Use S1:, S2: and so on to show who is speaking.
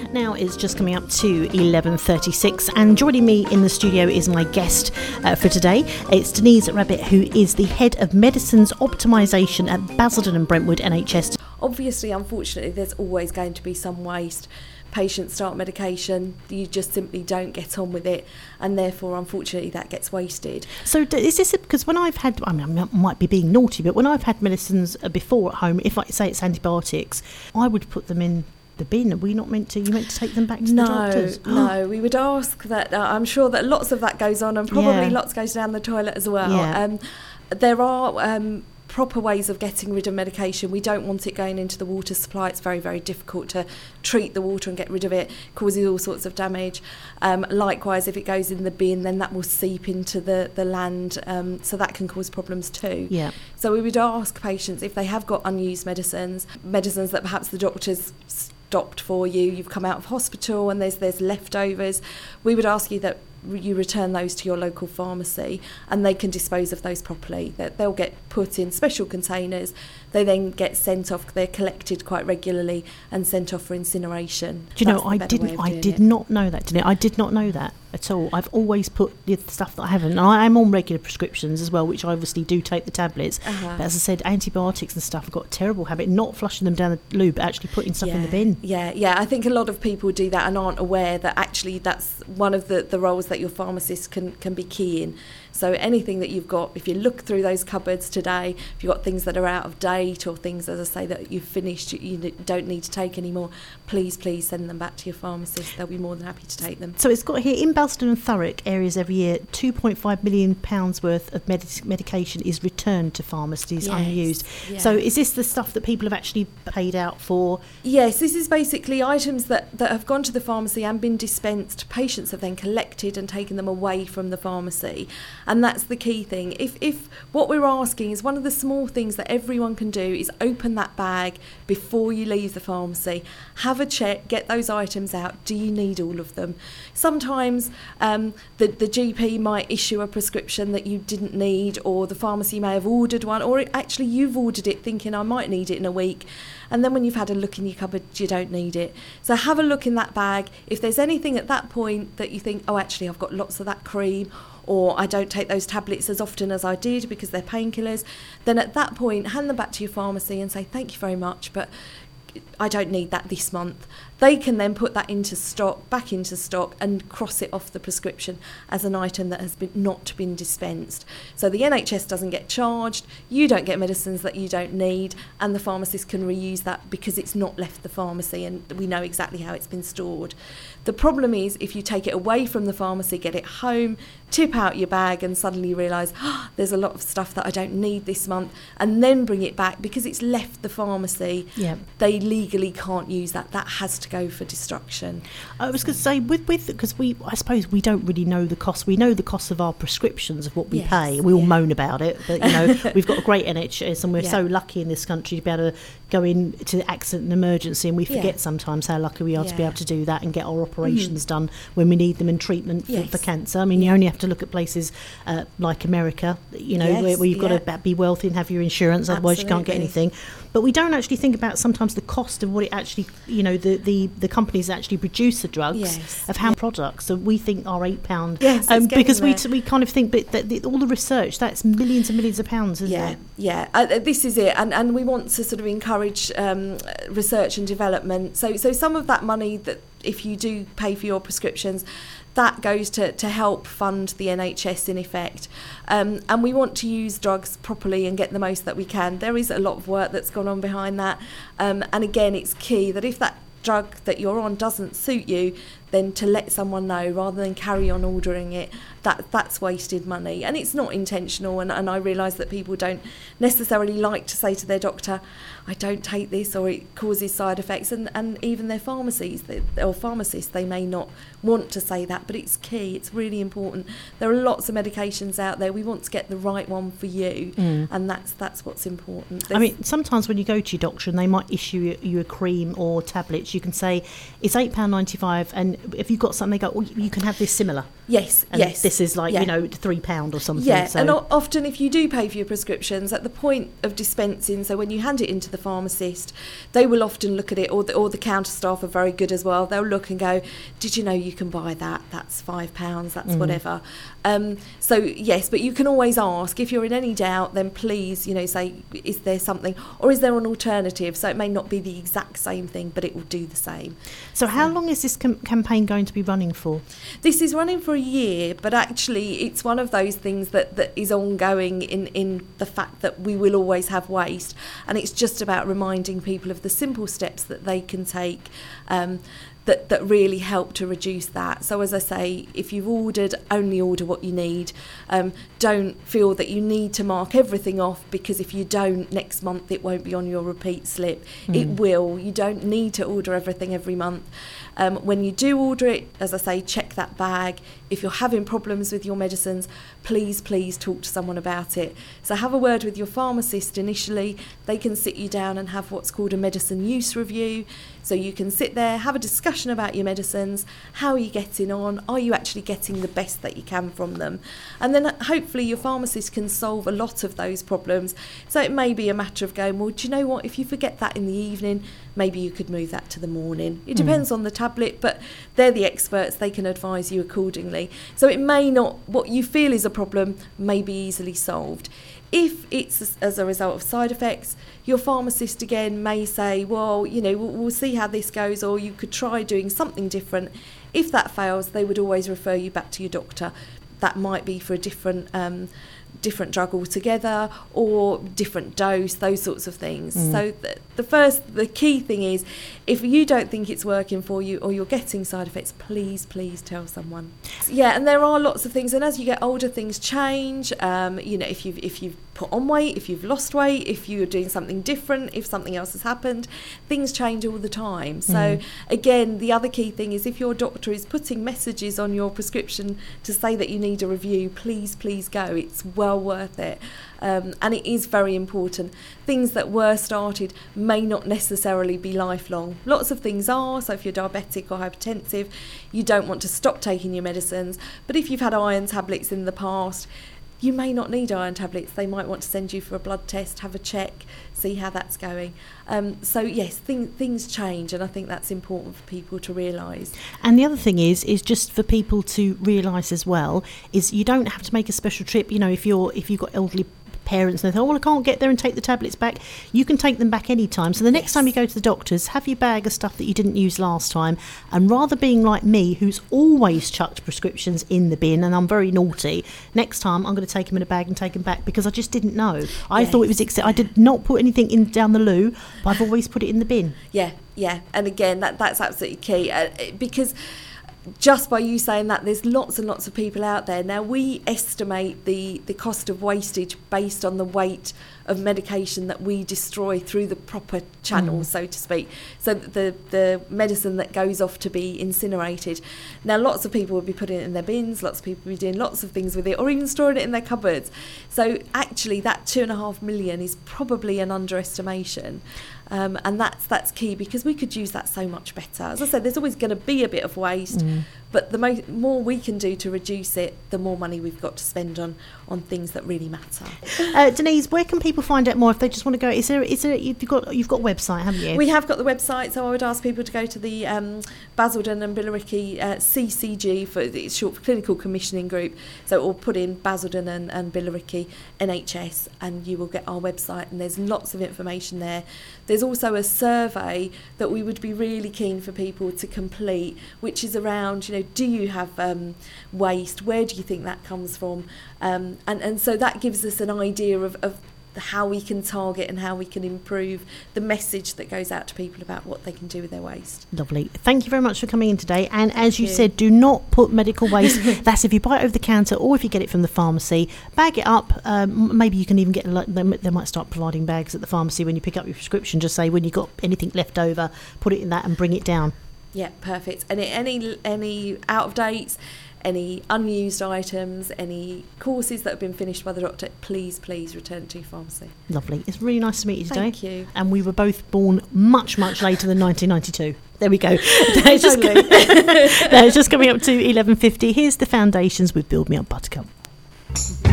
S1: Now it's just coming up to 11:36, and joining me in the studio is my guest for today. It's Denise Rabbit, who is the Head of Medicines Optimisation at Basildon and Brentwood NHS.
S2: Obviously, unfortunately, there's always going to be some waste. Patients start medication, you just simply don't get on with it, and therefore, unfortunately, that gets wasted.
S1: So is this because when I've had, I might be being naughty, but when I've had medicines before at home, if I say it's antibiotics, I would put them in the bin. Are we not meant to? You meant to take them back to the doctors?
S2: No, we would ask that. I'm sure that lots of that goes on, and probably lots goes down the toilet as well.
S1: Yeah.
S2: There are proper ways of getting rid of medication. We don't want it going into the water supply. It's very, very difficult to treat the water and get rid of it. Causes all sorts of damage. Likewise, if it goes in the bin, then that will seep into the land, so that can cause problems too.
S1: Yeah.
S2: So we would ask patients if they have got unused medicines that perhaps the doctor's stopped for you, you've come out of hospital and there's leftovers, we would ask you that you return those to your local pharmacy and they can dispose of those properly. They'll get put in special containers. They then get sent off. They're collected quite regularly and sent off for incineration.
S1: Do you know, I did not know that, didn't I? I did not know that at all. I've always put the stuff that I haven't. And I am on regular prescriptions as well, which I obviously do take the tablets. But as I said, antibiotics and stuff, I've got a terrible habit, not flushing them down the loo, but actually putting stuff in the bin.
S2: Yeah. I think a lot of people do that and aren't aware that actually that's one of the roles that your pharmacist can be key in. So anything that you've got, if you look through those cupboards today, if you've got things that are out of date or things, as I say, that you've finished, you don't need to take anymore, please send them back to your pharmacist. They'll be more than happy to take them.
S1: So it's got here, in Basildon and Thurrock areas every year, £2.5 million worth of medication is returned to pharmacies unused. Yeah. So is this the stuff that people have actually paid out for? Yes,
S2: this is basically items that have gone to the pharmacy and been dispensed. Patients have then collected and taken them away from the pharmacy. And that's the key thing. If what we're asking is, one of the small things that everyone can do is open that bag before you leave the pharmacy, have a check, get those items out. Do you need all of them? Sometimes the GP might issue a prescription that you didn't need, or the pharmacy may have ordered one, or actually you've ordered it thinking I might need it in a week. And then when you've had a look in your cupboard, you don't need it. So have a look in that bag. If there's anything at that point that you think, oh, actually, I've got lots of that cream, or I don't take those tablets as often as I did because they're painkillers, then at that point, hand them back to your pharmacy and say, thank you very much, but I don't need that this month. They can then put that back into stock, and cross it off the prescription as an item that has not been dispensed. So the NHS doesn't get charged, you don't get medicines that you don't need, and the pharmacist can reuse that because it's not left the pharmacy and we know exactly how it's been stored. The problem is if you take it away from the pharmacy, get it home, tip out your bag and suddenly realise, there's a lot of stuff that I don't need this month, and then bring it back because it's left the pharmacy. Yeah. They legally can't use that. That has to go for destruction.
S1: I was going to say, because I suppose we don't really know the cost. We know the cost of our prescriptions, of what we pay. We all moan about it, but we've got a great NHS, and we're so lucky in this country to be able to go into accident and emergency, and we forget sometimes how lucky we are to be able to do that and get our operations done when we need them, and treatment for cancer. I mean, you only have to look at places like America, where you've got to be wealthy and have your insurance, otherwise you can't get anything. But we don't actually think about sometimes the cost of what it actually, the companies that actually produce the drugs, of how products. So we think are £8, because we kind of think, but all the research, that's millions and millions of pounds, isn't it?
S2: Yeah, this is it, and we want to sort of encourage research and development. So some of that money that if you do pay for your prescriptions, that goes to help fund the NHS in effect. And we want to use drugs properly and get the most that we can. There is a lot of work that's gone on behind that. And again, it's key that if that drug that you're on doesn't suit you, then to let someone know rather than carry on ordering it. That's wasted money, and it's not intentional, and I realise that people don't necessarily like to say to their doctor, I don't take this, or it causes side effects, and even their pharmacists, they may not want to say that, but it's key, it's really important. There are lots of medications out there, we want to get the right one for you, and that's what's important.
S1: I mean, sometimes when you go to your doctor and they might issue you a cream or tablets, you can say it's £8.95, and if you've got something, they go, you can have this similar.
S2: Yes.
S1: This is like, £3 or something.
S2: Yeah, so. And often if you do pay for your prescriptions, at the point of dispensing, so when you hand it into the pharmacist, they will often look at it, or the counter staff are very good as well. They'll look and go, did you know you can buy that? That's £5, that's whatever. So yes, but you can always ask. If you're in any doubt, then please, say, is there something, or is there an alternative? So it may not be the exact same thing, but it will do the same.
S1: So how long is this campaign going to be running for?
S2: This is running for a year, but actually it's one of those things that is ongoing in the fact that we will always have waste, and it's just about reminding people of the simple steps that they can take that really help to reduce that. So as I say, if you've ordered, only order what you need. Don't feel that you need to mark everything off, because if you don't, next month it won't be on your repeat slip. It will. You don't need to order everything every month. When you do order it, as I say, check that bag. If you're having problems with your medicines, please talk to someone about it. So have a word with your pharmacist initially. They can sit you down and have what's called a medicine use review. So you can sit there, have a discussion about your medicines. How are you getting on? Are you actually getting the best that you can from them? And then hopefully your pharmacist can solve a lot of those problems. So it may be a matter of going, well, do you know what? If you forget that in the evening, maybe you could move that to the morning. It depends on the tablet, but they're the experts. They can advise you accordingly. So it may not, what you feel is a problem may be easily solved. If it's as a result of side effects, your pharmacist again may say, well, we'll see how this goes, or you could try doing something different. If that fails, they would always refer you back to your doctor. That might be for a different drug altogether, or different dose, those sorts of things. So the key thing is, if you don't think it's working for you, or you're getting side effects, please tell someone. Yeah, and there are lots of things, and as you get older, things change. If you've put on weight, if you've lost weight, if you're doing something different, if something else has happened, things change all the time. So again, the other key thing is, if your doctor is putting messages on your prescription to say that you need a review, please go. It's well worth it. And it is very important. Things that were started may not necessarily be lifelong. Lots of things are. So if you're diabetic or hypertensive, you don't want to stop taking your medicines. But if you've had iron tablets in the past, you may not need iron tablets. They might want to send you for a blood test, have a check, see how that's going. So yes, things change, and I think that's important for people to realise. And
S1: the other thing is just for people to realise as well, is you don't have to make a special trip. If you've got elderly parents and they think, I can't get there and take the tablets back, you can take them back anytime. So the next time you go to the doctors, have your bag of stuff that you didn't use last time, and rather being like me, who's always chucked prescriptions in the bin, and I'm very naughty, next time I'm going to take them in a bag and take them back, because I just didn't know. I thought it was I did not put anything in down the loo, but I've always put it in the bin. Yeah,
S2: and again, that's absolutely key, because just by you saying that, there's lots and lots of people out there. Now, we estimate the cost of wastage based on the weight of medication that we destroy through the proper channels, so to speak. So the medicine that goes off to be incinerated. Now, lots of people will be putting it in their bins, lots of people will be doing lots of things with it, or even storing it in their cupboards. So actually, that 2.5 million is probably an underestimation. And that's key, because we could use that so much better. As I said, there's always going to be a bit of waste, but the more we can do to reduce it, the more money we've got to spend on things that really matter.
S1: Denise, where can people find out more if they just want to go? Is there you've got a website, haven't you?
S2: We have got the website, so I would ask people to go to the Basildon and Billericay CCG, it's short for Clinical Commissioning Group. So or put in Basildon and Billericay NHS, and you will get our website, and there's lots of information there. There's also a survey that we would be really keen for people to complete, which is around, do you have waste? Where do you think that comes from? And so that gives us an idea of how we can target and how we can improve the message that goes out to people about what they can do with their waste.
S1: Lovely. Thank you very much for coming in today. And as you said, do not put medical waste. That's if you buy it over the counter, or if you get it from the pharmacy, bag it up. Maybe you can even get, they might start providing bags at the pharmacy when you pick up your prescription. Just say, when you've got anything left over, put it in that and bring it down.
S2: Yeah, perfect. And any out of dates, any unused items, any courses that have been finished by the doctor, please return to your pharmacy.
S1: Lovely. It's really nice to meet you today.
S2: Thank you.
S1: And we were both born much later than 1992. There we go.
S2: It's
S1: just coming up to 11:50. Here's the Foundations with Build Me Up Buttercup.